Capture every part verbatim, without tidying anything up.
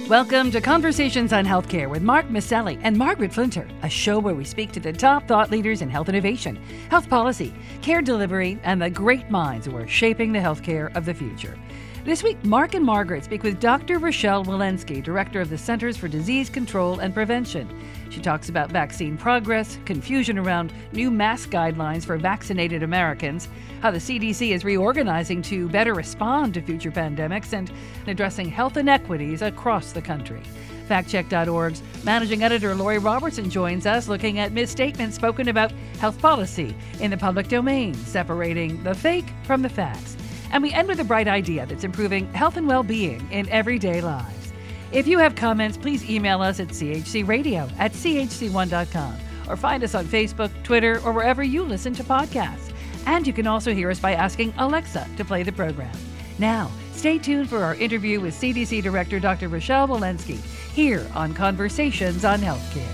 Welcome to Conversations on Healthcare with Mark Maselli and Margaret Flinter, a show where we speak to the top thought leaders in health innovation, health policy, care delivery, and the great minds who are shaping the healthcare of the future. This week, Mark and Margaret speak with Doctor Rochelle Walensky, Director of the Centers for Disease Control and Prevention. She talks about vaccine progress, confusion around new mask guidelines for vaccinated Americans, how the C D C is reorganizing to better respond to future pandemics, and addressing health inequities across the country. fact check dot org's managing editor Lori Robertson joins us, looking at misstatements spoken about health policy in the public domain, separating the fake from the facts. And we end with a bright idea that's improving health and well-being in everyday lives. If you have comments, please email us at c h c radio at c h c one dot com or find us on Facebook, Twitter, or wherever you listen to podcasts. And you can also hear us by asking Alexa to play the program. Now, stay tuned for our interview with C D C Director Doctor Rochelle Walensky here on Conversations on Healthcare.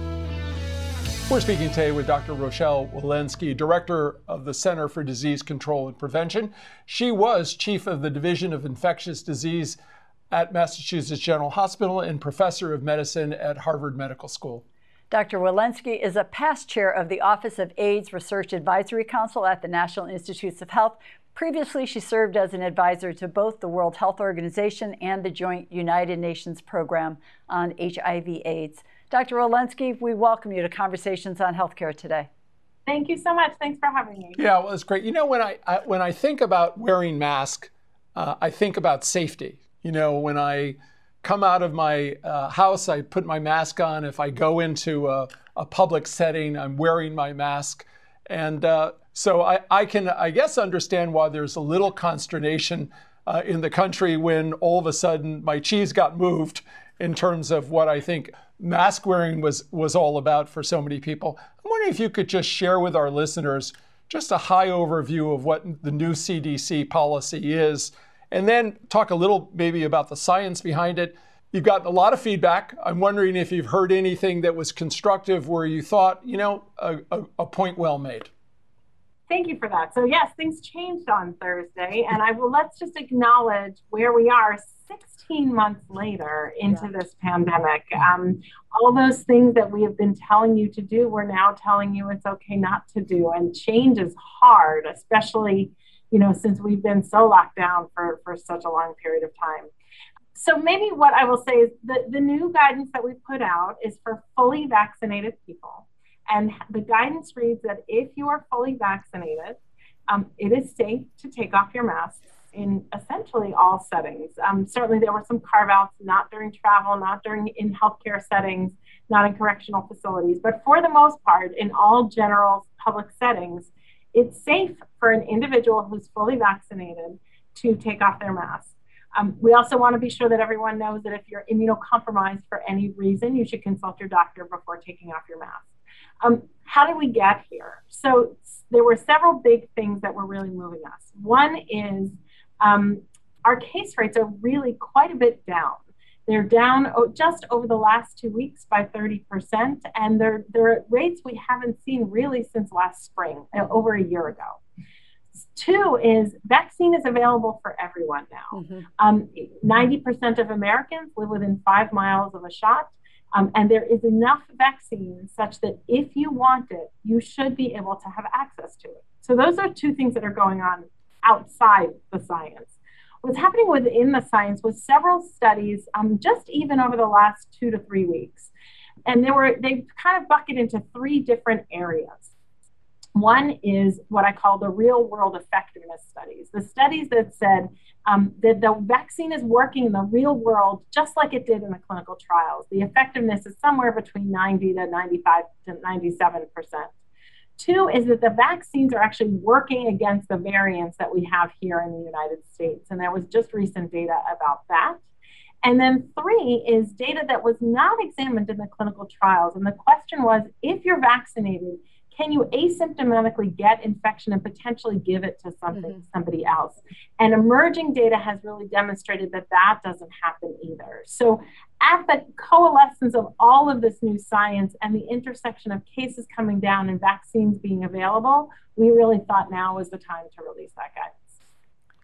We're speaking today with Doctor Rochelle Walensky, Director of the Center for Disease Control and Prevention. She was Chief of the Division of Infectious Disease at Massachusetts General Hospital and Professor of Medicine at Harvard Medical School. Doctor Walensky is a past chair of the Office of AIDS Research Advisory Council at the National Institutes of Health. Previously, she served as an advisor to both the World Health Organization and the Joint United Nations Program on H I V AIDS. Doctor Walensky, we welcome you to Conversations on Healthcare today. Thank you so much. Thanks for having me. Yeah, well, it's great. You know, when I, I when I think about wearing masks, uh, I think about safety. You know, when I come out of my uh, house, I put my mask on. If I go into a, a public setting, I'm wearing my mask. And uh, so I, I can, I guess, understand why there's a little consternation uh, in the country when all of a sudden my cheese got moved in terms of what I think mask wearing was, was all about for so many people. I'm wondering if you could just share with our listeners just a high overview of what the new C D C policy is, and then talk a little maybe about the science behind it. You've gotten a lot of feedback. I'm wondering if you've heard anything that was constructive where you thought, you know, a, a, a point well made. Thank you for that. So yes, things changed on Thursday, and I will let's just acknowledge where we are sixteen months later into yeah. this pandemic. Um, all those things that we have been telling you to do, we're now telling you it's okay not to do. And change is hard, especially, you know, since we've been so locked down for, for such a long period of time. So maybe what I will say is that the new guidance that we put out is for fully vaccinated people. And the guidance reads that if you are fully vaccinated, um, it is safe to take off your mask in essentially all settings. Um, certainly there were some carve-outs, not during travel, not during in healthcare settings, not in correctional facilities, but for the most part, in all general public settings, it's safe for an individual who's fully vaccinated to take off their mask. Um, we also want to be sure that everyone knows that if you're immunocompromised for any reason, you should consult your doctor before taking off your mask. Um, how did we get here? So there were several big things that were really moving us. One is um, our case rates are really quite a bit down. They're down just over the last two weeks by thirty percent, and they're, they're at rates we haven't seen really since last spring, over a year ago. Two is vaccine is available for everyone now. Mm-hmm. Um, ninety percent of Americans live within five miles of a shot. Um, and there is enough vaccine such that if you want it, you should be able to have access to it. So those are two things that are going on outside the science. What's happening within the science was several studies, um, just even over the last two to three weeks. And they were they kind of bucket into three different areas. One is what I call the real world effectiveness studies, the studies that said um, that the vaccine is working in the real world just like it did in the clinical trials. The effectiveness is somewhere between ninety to ninety-five to ninety-seven percent. Two is that the vaccines are actually working against the variants that we have here in the United States. And there was just recent data about that. And then three is data that was not examined in the clinical trials. And the question was, if you're vaccinated, can you asymptomatically get infection and potentially give it to something, mm-hmm. somebody else? And emerging data has really demonstrated that that doesn't happen either. So at the coalescence of all of this new science and the intersection of cases coming down and vaccines being available, we really thought now was the time to release that guidance. Great.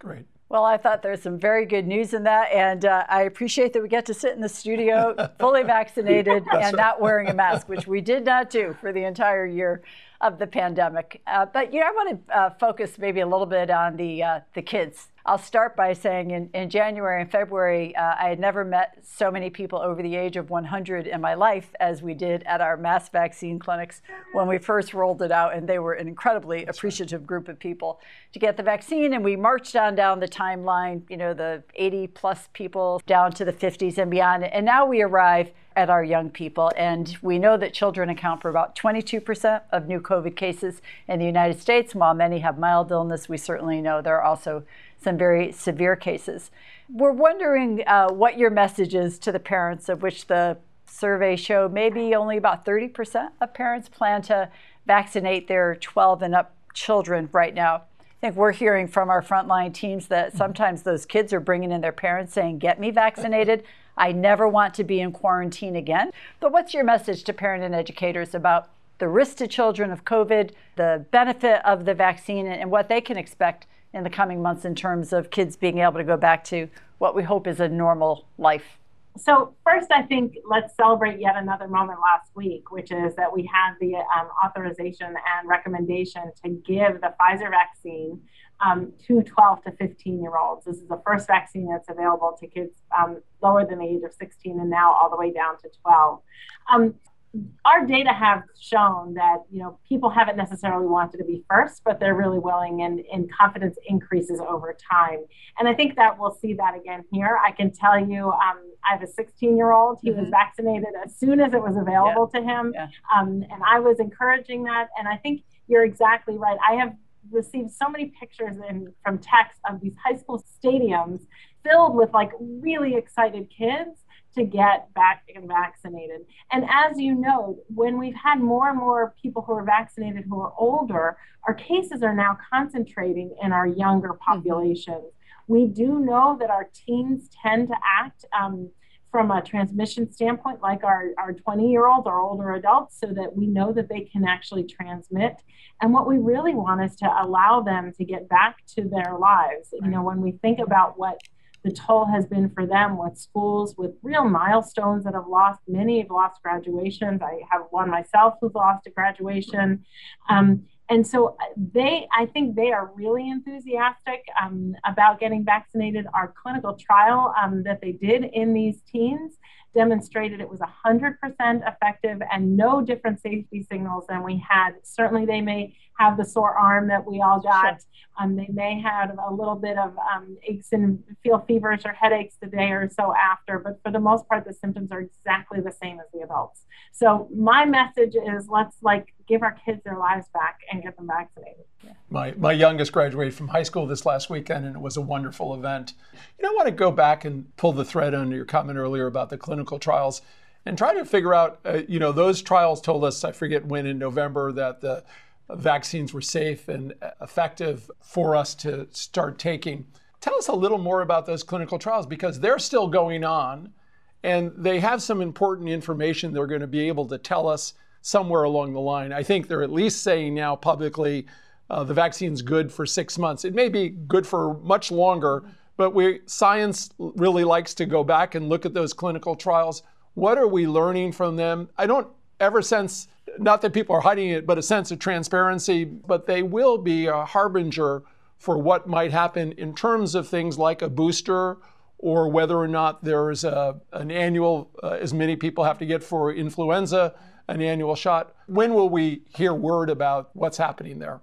Well, I thought there's some very good news in that, and uh, I appreciate that we get to sit in the studio fully vaccinated and right. not wearing a mask, which we did not do for the entire year of the pandemic. Uh, but you know, I want to uh, focus maybe a little bit on the uh, the kids. I'll start by saying in, in January and February, uh, I had never met so many people over the age of one hundred in my life as we did at our mass vaccine clinics when we first rolled it out. And they were an incredibly That's appreciative right. group of people to get the vaccine. And we marched on down the timeline, you know, the eighty plus people down to the fifties and beyond. And now we arrive at our young people. And we know that children account for about twenty-two percent of new COVID cases in the United States. While many have mild illness, we certainly know there are also some very severe cases. We're wondering uh, what your message is to the parents, of which the survey showed maybe only about thirty percent of parents plan to vaccinate their twelve and up children right now. I think we're hearing from our frontline teams that sometimes those kids are bringing in their parents saying, get me vaccinated. I never want to be in quarantine again. But what's your message to parents and educators about the risk to children of COVID, the benefit of the vaccine, and what they can expect in the coming months in terms of kids being able to go back to what we hope is a normal life? So first, I think let's celebrate yet another moment last week, which is that we had the um, authorization and recommendation to give the Pfizer vaccine um, to twelve to fifteen year olds. This is the first vaccine that's available to kids um, lower than the age of sixteen and now all the way down to twelve. Um, Our data have shown that, you know, people haven't necessarily wanted to be first, but they're really willing, and, and confidence increases over time. And I think that we'll see that again here. I can tell you, um, I have a sixteen year old. He mm-hmm. was vaccinated as soon as it was available yeah. to him. Yeah. Um, and I was encouraging that. And I think you're exactly right. I have received so many pictures in, from texts of these high school stadiums filled with like really excited kids to get back and vaccinated. And as you know, when we've had more and more people who are vaccinated who are older, our cases are now concentrating in our younger populations. Mm-hmm. We do know that our teens tend to act um, from a transmission standpoint like our, our twenty-year-olds or older adults, so that we know that they can actually transmit. And what we really want is to allow them to get back to their lives. Right. You know, when we think about what the toll has been for them with schools, with real milestones that have lost, many have lost graduations. I have one myself who's lost a graduation. Um, and so they, I think they are really enthusiastic um, about getting vaccinated. Our clinical trial um, that they did in these teens demonstrated it was one hundred percent effective and no different safety signals than we had. Certainly they may have the sore arm that we all got. Sure. Um, they may have a little bit of um, aches and feel feverish or headaches the day or so after, but for the most part, the symptoms are exactly the same as the adults. So my message is let's like give our kids their lives back and get them vaccinated. Yeah. My my youngest graduated from high school this last weekend, and it was a wonderful event. You know, I want to go back and pull the thread on your comment earlier about the clinical trials and try to figure out, uh, you know, those trials told us, I forget when in November, that the vaccines were safe and effective for us to start taking. Tell us a little more about those clinical trials, because they're still going on and they have some important information they're going to be able to tell us somewhere along the line. I think they're at least saying now publicly uh, the vaccine's good for six months. It may be good for much longer, but we science really likes to go back and look at those clinical trials. What are we learning from them? I don't ever sense, not that people are hiding it, but a sense of transparency, but they will be a harbinger for what might happen in terms of things like a booster, or whether or not there's a, an annual, uh, as many people have to get for influenza, an annual shot. When will we hear word about what's happening there?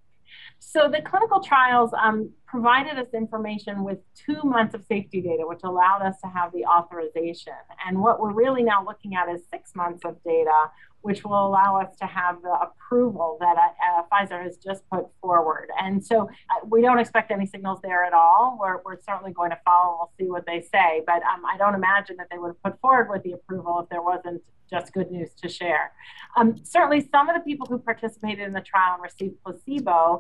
So the clinical trials um, provided us information with two months of safety data, which allowed us to have the authorization. And what we're really now looking at is six months of data, which will allow us to have the approval that uh, Pfizer has just put forward. And so uh, we don't expect any signals there at all. We're, we're certainly going to follow. We'll see what they say. But um, I don't imagine that they would have put forward with the approval if there wasn't just good news to share. Um, certainly some of the people who participated in the trial and received placebo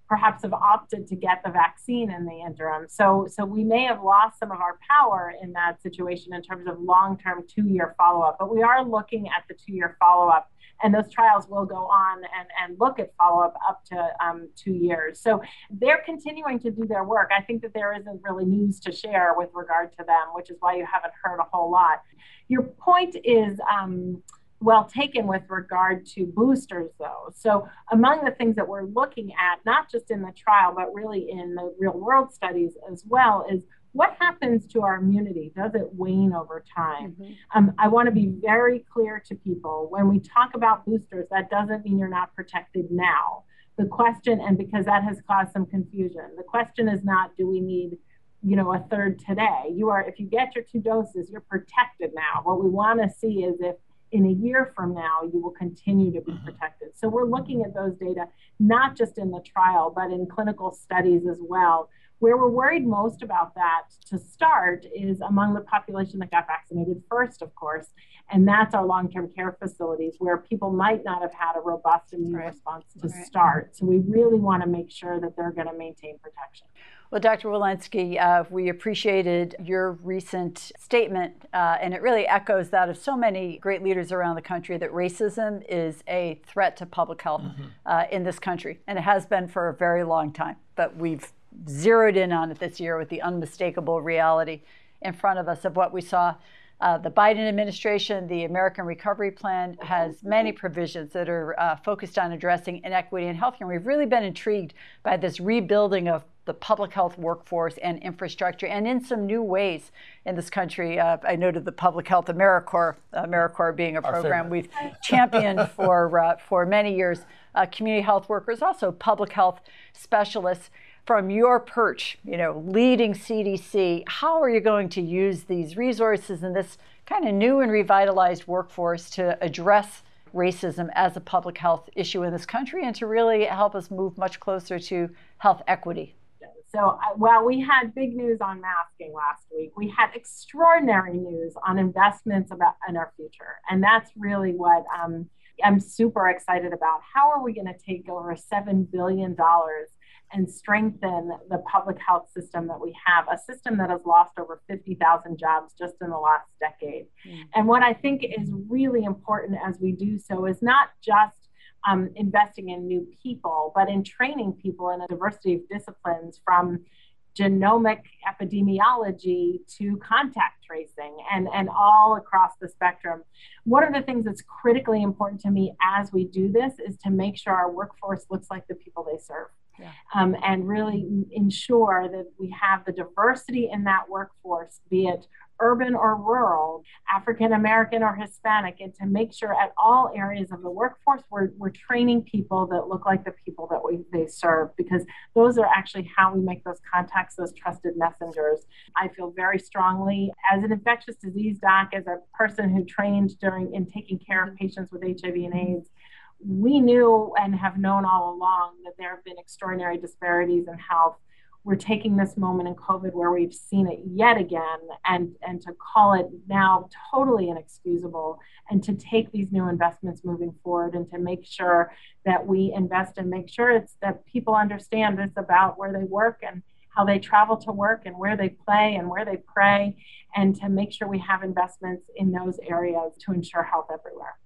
perhaps have opted to get the vaccine in the interim. So, so we may have lost some of our power in that situation in terms of long-term two-year follow-up, but we are looking at the two-year follow-up, and those trials will go on and, and look at follow-up up to um, two years. So they're continuing to do their work. I think that there isn't really news to share with regard to them, which is why you haven't heard a whole lot. Your point is um, well taken with regard to boosters, though. So among the things that we're looking at, not just in the trial, but really in the real world studies as well, is what happens to our immunity? Does it wane over time? Mm-hmm. Um, I want to be very clear to people. When we talk about boosters, that doesn't mean you're not protected now. The question, and because that has caused some confusion, the question is not, do we need you know, a third today? You are, if you get your two doses, you're protected now. What we want to see is if in a year from now, you will continue to be protected. So we're looking at those data, not just in the trial, but in clinical studies as well. Where we're worried most about that to start is among the population that got vaccinated first, of course, and that's our long-term care facilities where people might not have had a robust immune right. response to right. start. So we really want to make sure that they're going to maintain protection. Well, Doctor Walensky, uh, we appreciated your recent statement, uh, and it really echoes that of so many great leaders around the country that racism is a threat to public health mm-hmm. uh, in this country, and it has been for a very long time. But we've zeroed in on it this year with the unmistakable reality in front of us of what we saw. Uh, the Biden administration, the American Recovery Plan, has many provisions that are uh, focused on addressing inequity in healthcare. And we've really been intrigued by this rebuilding of the public health workforce and infrastructure, and in some new ways in this country. Uh, I noted the Public Health AmeriCorps, AmeriCorps being a program we've championed for uh, for many years. Uh, community health workers, also public health specialists. From your perch, you know, leading C D C, how are you going to use these resources and this kind of new and revitalized workforce to address racism as a public health issue in this country and to really help us move much closer to health equity? So uh, while we had big news on masking last week, we had extraordinary news on investments about in our future. And that's really what um, I'm super excited about. How are we going to take over seven billion dollars and strengthen the public health system that we have, a system that has lost over fifty thousand jobs just in the last decade? Mm. And what I think is really important as we do so is not just um, investing in new people, but in training people in a diversity of disciplines, from genomic epidemiology to contact tracing and, and all across the spectrum. One of the things that's critically important to me as we do this is to make sure our workforce looks like the people they serve. Yeah. Um, and really ensure that we have the diversity in that workforce, be it urban or rural, African American or Hispanic, and to make sure at all areas of the workforce we're, we're training people that look like the people that we they serve, because those are actually how we make those contacts, those trusted messengers. I feel very strongly as an infectious disease doc, as a person who trained during in taking care of patients with H I V and AIDS, we knew and have known all along that there have been extraordinary disparities in health. We're taking this moment in COVID where we've seen it yet again, and, and to call it now totally inexcusable, and to take these new investments moving forward and to make sure that we invest and make sure it's that people understand this about where they work and how they travel to work and where they play and where they pray, and to make sure we have investments in those areas to ensure health everywhere.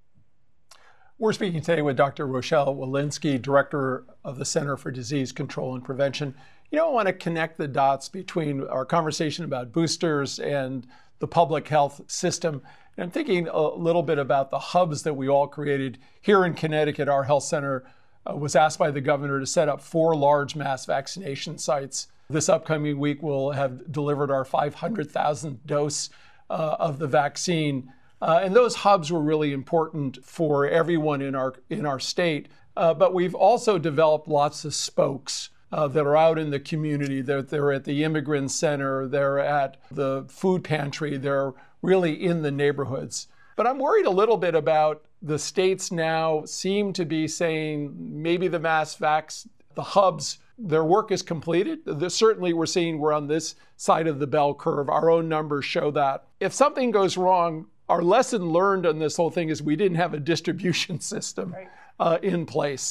We're speaking today with Doctor Rochelle Walensky, Director of the Center for Disease Control and Prevention. You know, I want to connect the dots between our conversation about boosters and the public health system. And I'm thinking a little bit about the hubs that we all created here in Connecticut. Our health center uh, was asked by the governor to set up four large mass vaccination sites. This upcoming week, we'll have delivered our five hundred thousandth dose uh, of the vaccine. Uh, and those hubs were really important for everyone in our in our state. Uh, but we've also developed lots of spokes uh, that are out in the community. They're, they're at the Immigrant Center, they're at the food pantry, they're really in the neighborhoods. But I'm worried a little bit about the states now seem to be saying maybe the mass vax, the hubs, their work is completed. This, certainly we're seeing we're on this side of the bell curve. Our own numbers show that. If something goes wrong, our lesson learned on this whole thing is we didn't have a distribution system right. uh, in place.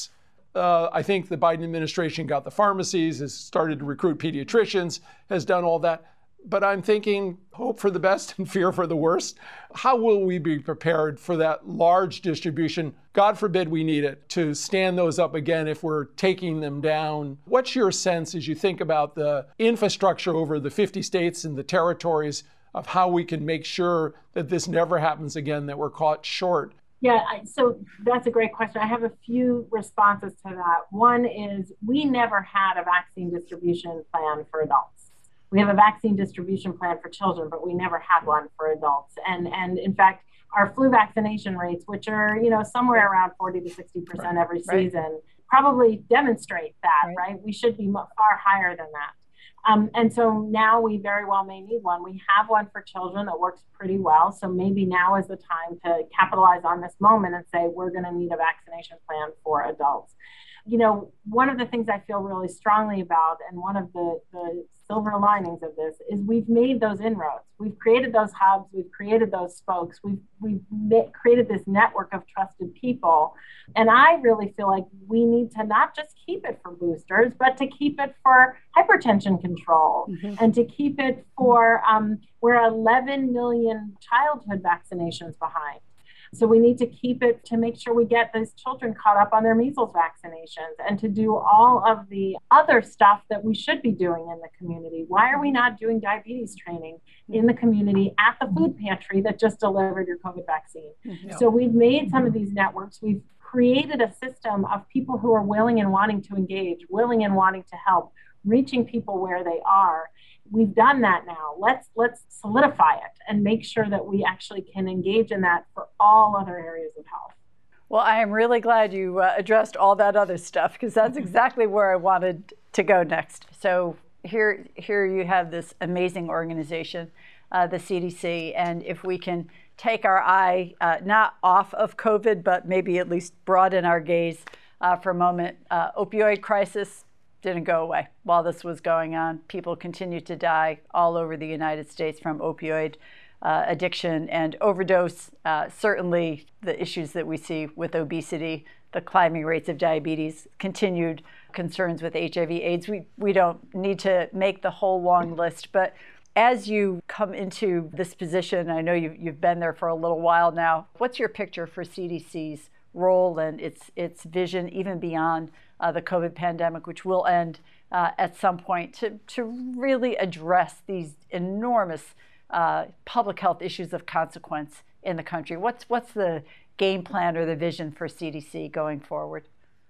Uh, I think the Biden administration got the pharmacies, has started to recruit pediatricians, has done all that. But I'm thinking, hope for the best and fear for the worst. How will we be prepared for that large distribution? God forbid we need it, to stand those up again if we're taking them down. What's your sense as you think about the infrastructure over the fifty states and the territories of how we can make sure that this never happens again, that we're caught short? Yeah, so that's a great question. I have a few responses to that. One is we never had a vaccine distribution plan for adults. We have a vaccine distribution plan for children, but we never had one for adults. And and in fact, our flu vaccination rates, which are, you know, somewhere around forty to sixty percent right. every season, right. probably demonstrate that, right. right? We should be far higher than that. Um, and so now we very well may need one. We have one for children that works pretty well. So maybe now is the time to capitalize on this moment and say, we're going to need a vaccination plan for adults. You know, one of the things I feel really strongly about, and one of the, the silver linings of this, is we've made those inroads. We've created those hubs. We've created those spokes. We've, we've ma- created this network of trusted people. And I really feel like we need to not just keep it for boosters, but to keep it for hypertension control mm-hmm. and to keep it for, um, we're eleven million childhood vaccinations behind. So we need to keep it to make sure we get those children caught up on their measles vaccinations and to do all of the other stuff that we should be doing in the community. Why are we not doing diabetes training in the community at the food pantry that just delivered your COVID vaccine? Mm-hmm. So we've made some of these networks. We've created a system of people who are willing and wanting to engage, willing and wanting to help, reaching people where they are. We've done that now. Let's let's solidify it and make sure that we actually can engage in that for all other areas of health. Well, I am really glad you uh, addressed all that other stuff, because that's exactly where I wanted to go next. So here, here you have this amazing organization, uh, the C D C, and if we can take our eye uh, not off of COVID, but maybe at least broaden our gaze uh, for a moment, uh, opioid crisis didn't go away while this was going on. People continue to die all over the United States from opioid uh, addiction and overdose. Uh, certainly the issues that we see with obesity, the climbing rates of diabetes, continued concerns with H I V AIDS. We, we don't need to make the whole long list, but as you come into this position, I know you've, you've been there for a little while now, what's your picture for C D C's role and its its vision, even beyond uh, the COVID pandemic, which will end uh, at some point, to, to really address these enormous uh, public health issues of consequence in the country? What's what's the game plan or the vision for C D C going forward?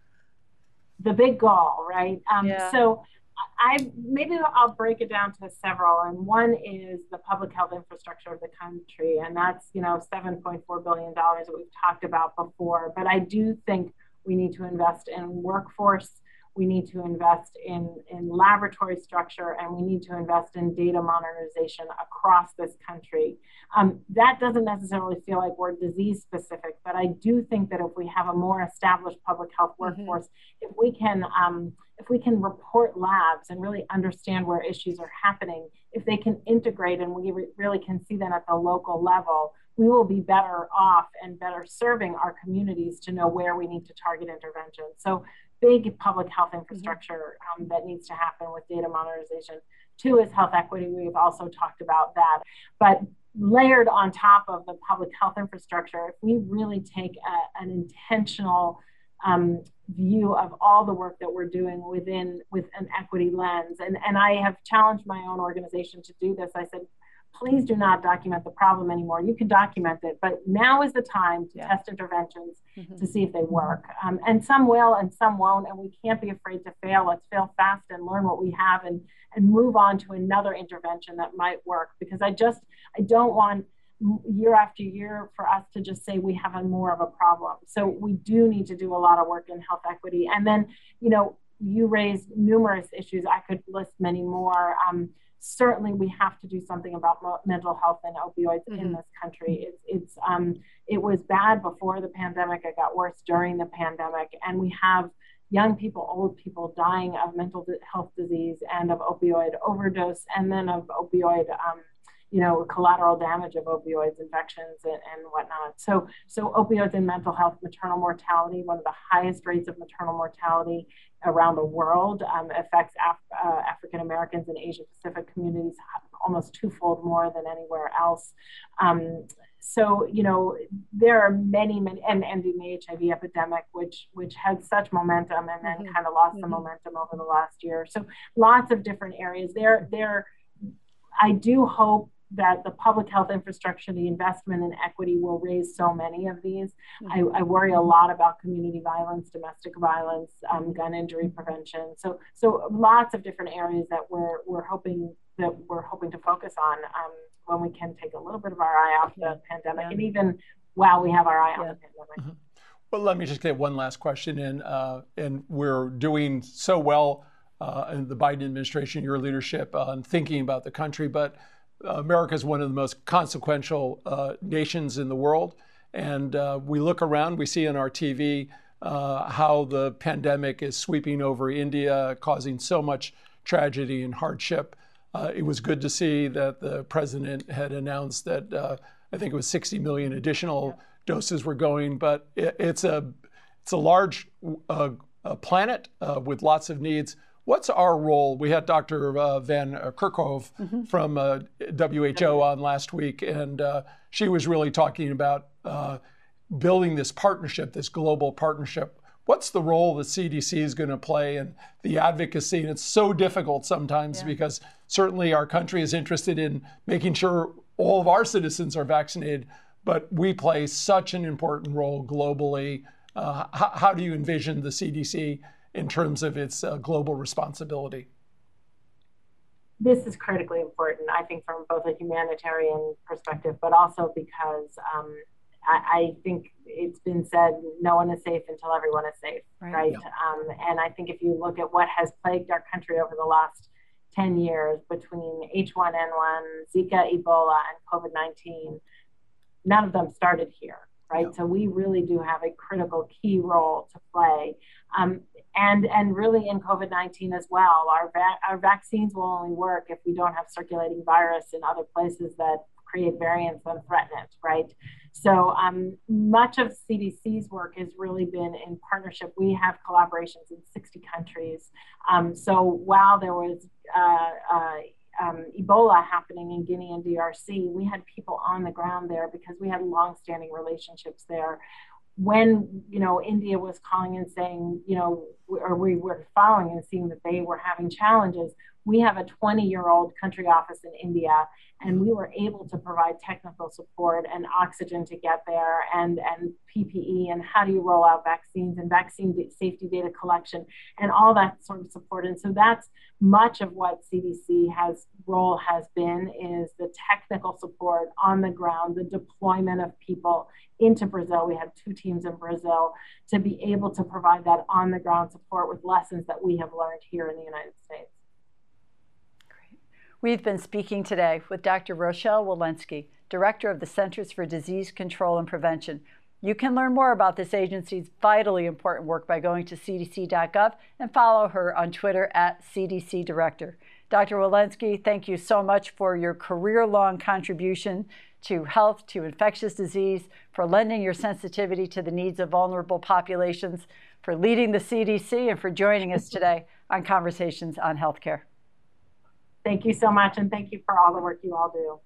The big goal, right? Um, yeah. So I maybe I'll break it down to several, and one is the public health infrastructure of the country, and that's, you know, seven point four billion dollars that we've talked about before. But I do think we need to invest in workforce, we need to invest in, in laboratory structure, and we need to invest in data modernization across this country. Um, that doesn't necessarily feel like we're disease specific, but I do think that if we have a more established public health workforce, mm-hmm. if we can um, if we can report labs and really understand where issues are happening, if they can integrate and we re- really can see them at the local level, we will be better off and better serving our communities to know where we need to target intervention. So big public health infrastructure um, that needs to happen with data modernization. Two is health equity. We've also talked about that. But layered on top of the public health infrastructure, if we really take a, an intentional um, view of all the work that we're doing within with an equity lens, and, and I have challenged my own organization to do this. I said, please do not document the problem anymore. You can document it, but now is the time to yeah. test interventions mm-hmm. to see if they work. Um, and some will and some won't, and we can't be afraid to fail. Let's fail fast and learn what we have and, and move on to another intervention that might work. Because I just, I don't want year after year for us to just say we have a more of a problem. So we do need to do a lot of work in health equity. And then, you know, you raised numerous issues. I could list many more. Um, Certainly, we have to do something about mo- mental health and opioids mm-hmm. in this country. It's, it's, um, it was bad before the pandemic. It got worse during the pandemic. And we have young people, old people dying of mental health disease and of opioid overdose, and then of opioid um, you know, collateral damage of opioids, infections, and, and whatnot. So, so opioids and mental health, maternal mortality, one of the highest rates of maternal mortality around the world, um, affects Af- uh, African Americans and Asia Pacific communities almost twofold more than anywhere else. Um, so, you know, there are many, many, and, and the H I V epidemic, which which had such momentum and then mm-hmm. kind of lost mm-hmm. the momentum over the last year. So lots of different areas there. There, I do hope that the public health infrastructure, the investment in equity will raise so many of these. Mm-hmm. I, I worry a lot about community violence, domestic violence, um, gun injury prevention. So, so lots of different areas that we're we're hoping that we're hoping to focus on um, when we can take a little bit of our eye off the pandemic, yeah. and even while we have our eye yeah. on the pandemic. Mm-hmm. Well, let me just get one last question in, uh, and we're doing so well uh, in the Biden administration, your leadership on thinking about the country, but America is one of the most consequential uh, nations in the world. And uh, we look around, we see on our T V uh, how the pandemic is sweeping over India, causing so much tragedy and hardship. Uh, it was good to see that the president had announced that uh, I think it was sixty million additional yeah. doses were going, but it, it's a it's a large uh, a planet uh, with lots of needs. What's our role? We had Doctor Uh, Van Kerkhove mm-hmm. from uh, W H O on last week, and uh, she was really talking about uh, building this partnership, this global partnership. What's the role that C D C is going to play in the advocacy? And it's so difficult sometimes yeah. because certainly our country is interested in making sure all of our citizens are vaccinated, but we play such an important role globally. Uh, how, how do you envision the C D C in terms of its uh, global responsibility? This is critically important, I think, from both a humanitarian perspective, but also because um, I, I think it's been said, no one is safe until everyone is safe, right? right? Yeah. Um, and I think if you look at what has plagued our country over the last ten years between H one N one, Zika, Ebola, and COVID nineteen, none of them started here, right? Yeah. So we really do have a critical key role to play. Um, and, and really in COVID nineteen as well, our, va- our vaccines will only work if we don't have circulating virus in other places that create variants and threaten it, right? So um, much of C D C's work has really been in partnership. We have collaborations in sixty countries. Um, so while there was uh, uh, um, Ebola happening in Guinea and D R C, we had people on the ground there because we had longstanding relationships there. When, you know, India was calling and saying, you know, or we were following and seeing that they were having challenges, we have a twenty-year-old country office in India, and we were able to provide technical support and oxygen to get there, and, and P P E, and how do you roll out vaccines, and vaccine safety data collection, and all that sort of support. And so that's much of what C D C has role has been, is the technical support on the ground, the deployment of people into Brazil. We have two teams in Brazil to be able to provide that on the ground support with lessons that we have learned here in the United States. We've been speaking today with Doctor Rochelle Walensky, Director of the Centers for Disease Control and Prevention. You can learn more about this agency's vitally important work by going to c d c dot gov and follow her on Twitter at C D C Director. Doctor Walensky, thank you so much for your career-long contribution to health, to infectious disease, for lending your sensitivity to the needs of vulnerable populations, for leading the C D C, and for joining us today on Conversations on Healthcare. Thank you so much, and thank you for all the work you all do.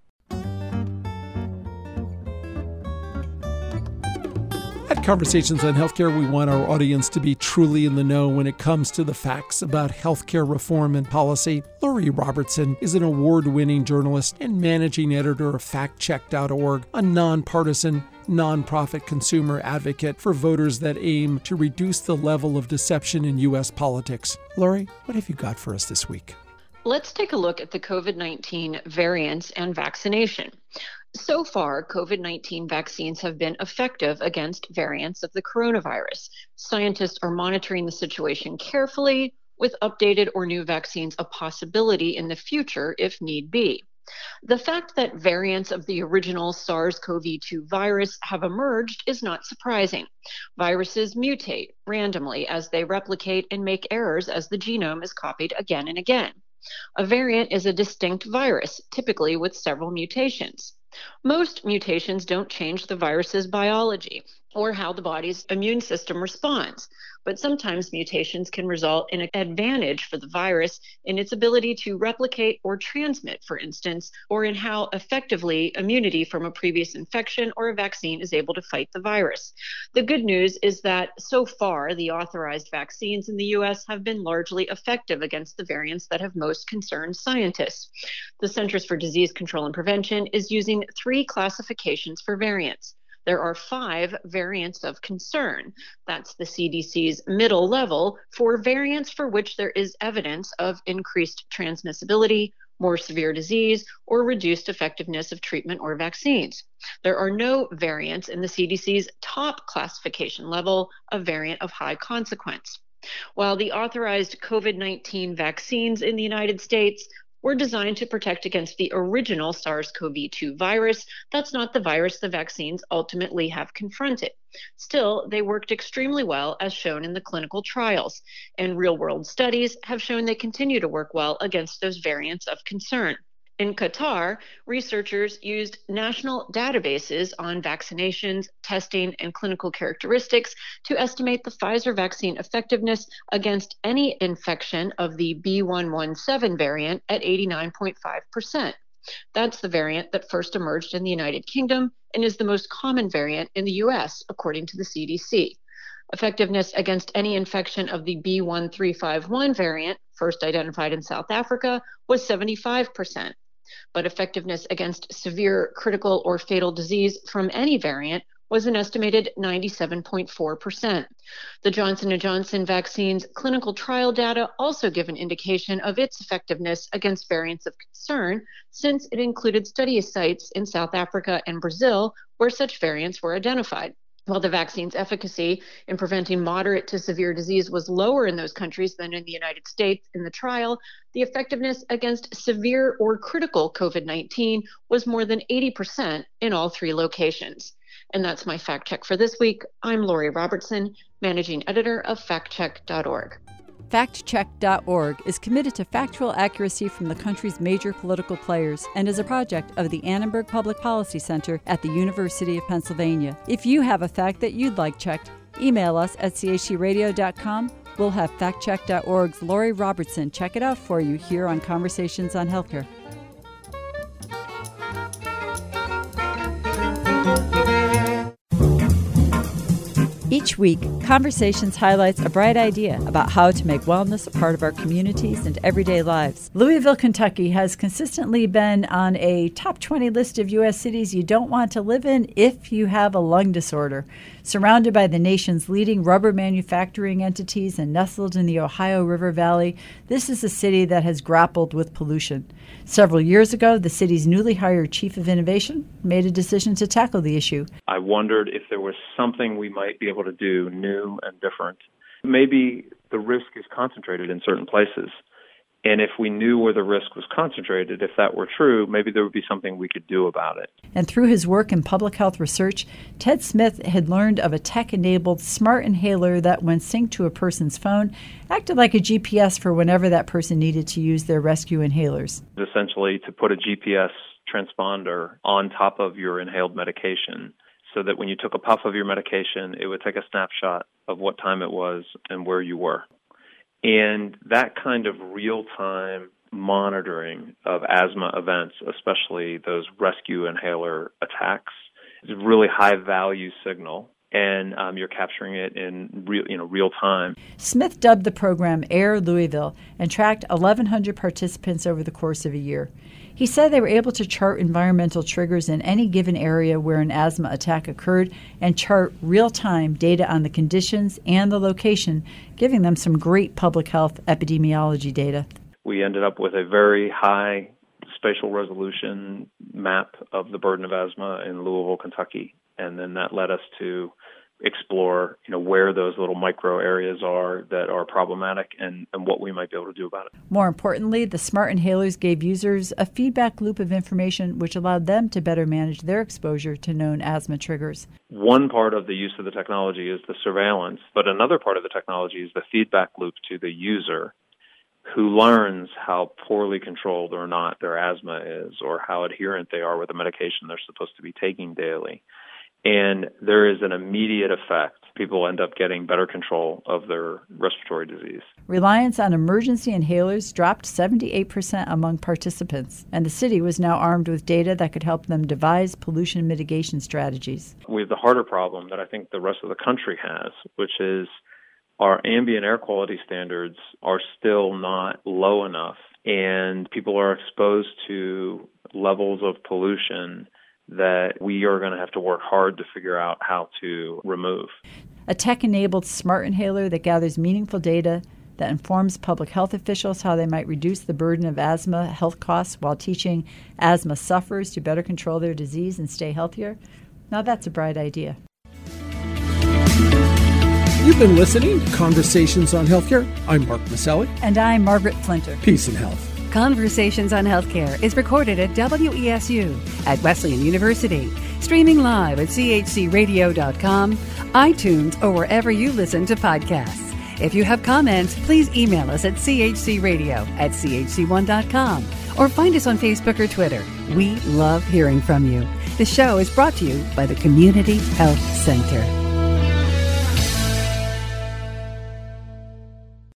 At Conversations on Healthcare, we want our audience to be truly in the know when it comes to the facts about healthcare reform and policy. Lori Robertson is an award-winning journalist and managing editor of fact check dot org, a nonpartisan, nonprofit consumer advocate for voters that aim to reduce the level of deception in U S politics. Lori, what have you got for us this week? Let's take a look at the COVID nineteen variants and vaccination. So far, COVID nineteen vaccines have been effective against variants of the coronavirus. Scientists are monitoring the situation carefully, with updated or new vaccines a possibility in the future if need be. The fact that variants of the original SARS CoV two virus have emerged is not surprising. Viruses mutate randomly as they replicate and make errors as the genome is copied again and again. A variant is a distinct virus, typically with several mutations. Most mutations don't change the virus's biology or how the body's immune system responds, but sometimes mutations can result in an advantage for the virus in its ability to replicate or transmit, for instance, or in how effectively immunity from a previous infection or a vaccine is able to fight the virus. The good news is that so far, the authorized vaccines in the U S have been largely effective against the variants that have most concerned scientists. The Centers for Disease Control and Prevention is using three classifications for variants. There are five variants of concern. That's the C D C's middle level for variants for which there is evidence of increased transmissibility, more severe disease, or reduced effectiveness of treatment or vaccines. There are no variants in the C D C's top classification level, a variant of high consequence. While the authorized COVID nineteen vaccines in the United States were designed to protect against the original SARS-C o V two virus, that's not the virus the vaccines ultimately have confronted. Still, they worked extremely well as shown in the clinical trials, and real-world studies have shown they continue to work well against those variants of concern. In Qatar, researchers used national databases on vaccinations, testing, and clinical characteristics to estimate the Pfizer vaccine effectiveness against any infection of the B one one seven variant at eighty-nine point five percent. That's the variant that first emerged in the United Kingdom and is the most common variant in the U S, according to the C D C. Effectiveness against any infection of the B one three five one variant, first identified in South Africa, was seventy-five percent. But effectiveness against severe, critical, or fatal disease from any variant was an estimated ninety-seven point four percent. The Johnson and Johnson vaccine's clinical trial data also give an indication of its effectiveness against variants of concern, since it included study sites in South Africa and Brazil where such variants were identified. While the vaccine's efficacy in preventing moderate to severe disease was lower in those countries than in the United States in the trial, the effectiveness against severe or critical COVID nineteen was more than eighty percent in all three locations. And that's my fact check for this week. I'm Lori Robertson, managing editor of fact check dot org. fact check dot org is committed to factual accuracy from the country's major political players and is a project of the Annenberg Public Policy Center at the University of Pennsylvania. If you have a fact that you'd like checked, email us at c h c radio dot com. We'll have fact check dot org's Lori Robertson check it out for you here on Conversations on Healthcare. Each week, Conversations highlights a bright idea about how to make wellness a part of our communities and everyday lives. Louisville, Kentucky has consistently been on a top twenty list of U S cities you don't want to live in if you have a lung disorder. Surrounded by the nation's leading rubber manufacturing entities and nestled in the Ohio River Valley, this is a city that has grappled with pollution. Several years ago, the city's newly hired chief of innovation made a decision to tackle the issue. I wondered if there was something we might be able to do new and different. Maybe the risk is concentrated in certain places. And if we knew where the risk was concentrated, if that were true, maybe there would be something we could do about it. And through his work in public health research, Ted Smith had learned of a tech-enabled smart inhaler that, when synced to a person's phone, acted like a G P S for whenever that person needed to use their rescue inhalers. Essentially, to put a G P S transponder on top of your inhaled medication, so that when you took a puff of your medication, it would take a snapshot of what time it was and where you were. And that kind of real-time monitoring of asthma events, especially those rescue inhaler attacks, is a really high-value signal, and um, you're capturing it in real, you know, real time. Smith dubbed the program Air Louisville and tracked eleven hundred participants over the course of a year. He said they were able to chart environmental triggers in any given area where an asthma attack occurred and chart real-time data on the conditions and the location, giving them some great public health epidemiology data. We ended up with a very high spatial resolution map of the burden of asthma in Louisville, Kentucky, and then that led us to explore, you know, where those little micro areas are that are problematic and, and what we might be able to do about it. More importantly, the smart inhalers gave users a feedback loop of information which allowed them to better manage their exposure to known asthma triggers. One part of the use of the technology is the surveillance, but another part of the technology is the feedback loop to the user who learns how poorly controlled or not their asthma is, or how adherent they are with the medication they're supposed to be taking daily. And there is an immediate effect. People end up getting better control of their respiratory disease. Reliance on emergency inhalers dropped seventy-eight percent among participants, and the city was now armed with data that could help them devise pollution mitigation strategies. We have the harder problem that I think the rest of the country has, which is our ambient air quality standards are still not low enough, and people are exposed to levels of pollution that we are going to have to work hard to figure out how to remove. A tech-enabled smart inhaler that gathers meaningful data that informs public health officials how they might reduce the burden of asthma health costs while teaching asthma sufferers to better control their disease and stay healthier. Now that's a bright idea. You've been listening to Conversations on Healthcare. I'm Mark Maselli. And I'm Margaret Flinter. Peace and health. Conversations on Healthcare is recorded at W E S U at Wesleyan University, streaming live at C H C radio dot com, iTunes, or wherever you listen to podcasts. If you have comments, please email us at c h c radio at c h c one dot com or find us on Facebook or Twitter. We love hearing from you. The show is brought to you by the Community Health Center.